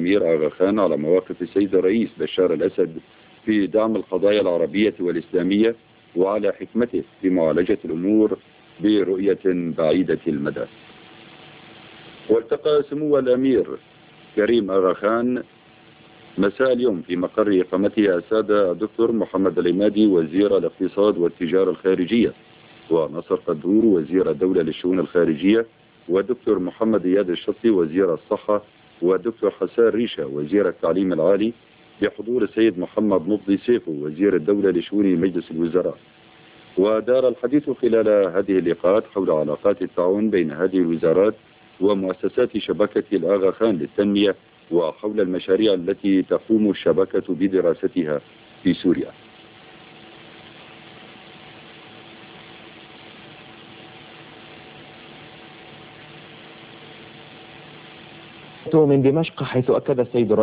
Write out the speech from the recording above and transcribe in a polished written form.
الأمير آغا خان على مواقف السيد الرئيس بشار الأسد في دعم القضايا العربية والإسلامية وعلى حكمته في معالجة الأمور برؤية بعيدة المدى. والتقى سمو الأمير كريم آغا خان مساء اليوم في مقر إقامته السادة الدكتور محمد العمادي وزير الاقتصاد والتجارة الخارجية، ونصر قدور وزير الدولة للشؤون الخارجية، والدكتور محمد إياد الشطي وزير الصحة، والدكتور حسان ريشة وزير التعليم العالي، بحضور السيد محمد مفضي سيفو وزير الدولة لشؤون مجلس الوزراء. ودار الحديث خلال هذه اللقاءات حول علاقات التعاون بين هذه الوزارات ومؤسسات شبكة الآغا خان للتنمية، وحول المشاريع التي تقوم الشبكة بدراستها في سوريا. من دمشق، حيث أكد السيد